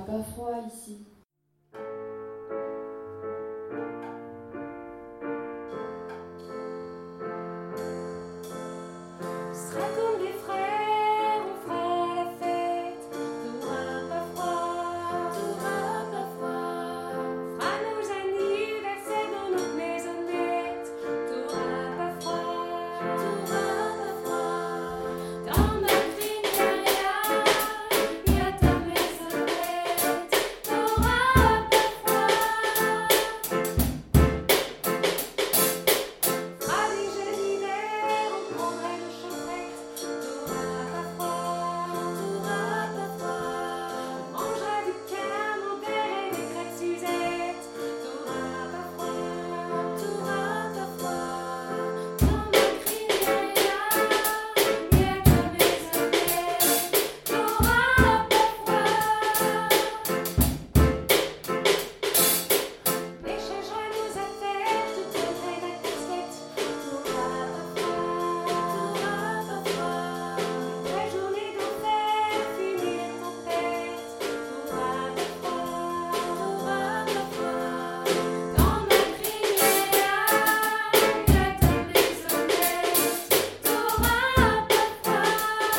pas froid ici. On sera comme des frères, on fera la fête. T'auras pas froid, t'auras pas froid. On fera nos anniversaires dans notre maisonnette. T'auras pas froid, t'auras pas froid. Dans notre Riviera, y a ta maisonnette. T'auras pas froid. On fera des jeux d'hiver, on prendra nos chaussettes. T'auras pas froid, t'auras pas froid. On mangera du camembert et des crêpes Suzette. T'auras pas froid, t'auras pas froid. Dans notre Riviera, y a ta maisonnette. T'auras pas froid. On échangera nos affaires, je te donnerai ma casquette. T'auras pas froid, t'auras pas froid. La journée d'enfer, finir tempête. T'auras pas froid, t'auras pas froid. Dans notre Riviera, y a ta maisonnette. T'auras pas froid.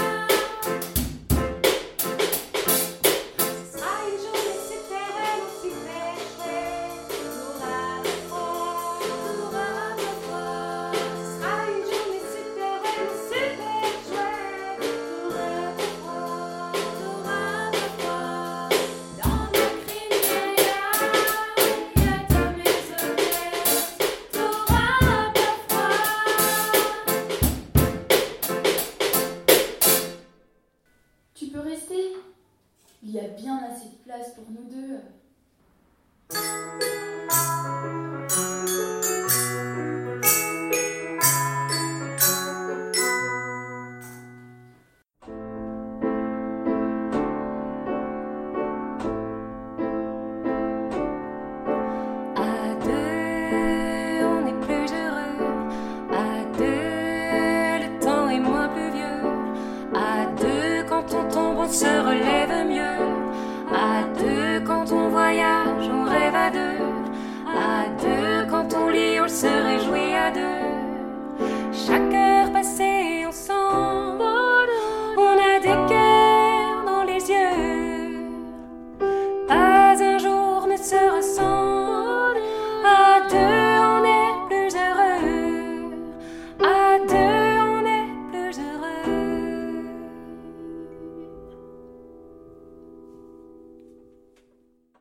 Ce sera une journée super belle, super chouette. T'auras pas froid, t'auras pas froid. Ce sera une journée super belle, super chouette. T'auras pas froid, t'auras pas froid. Dans notre Riviera, y a ta maisonnette. T'auras pas froid. Tu peux rester? Il y a bien assez de place pour nous deux. À deux, on est plus heureux. À deux, le temps est moins pluvieux. À deux, quand on tombe, on se relève mieux. À deux, quand on voyage, on rêve à deux. À deux, quand on lit, on se réjouit à deux. Chacun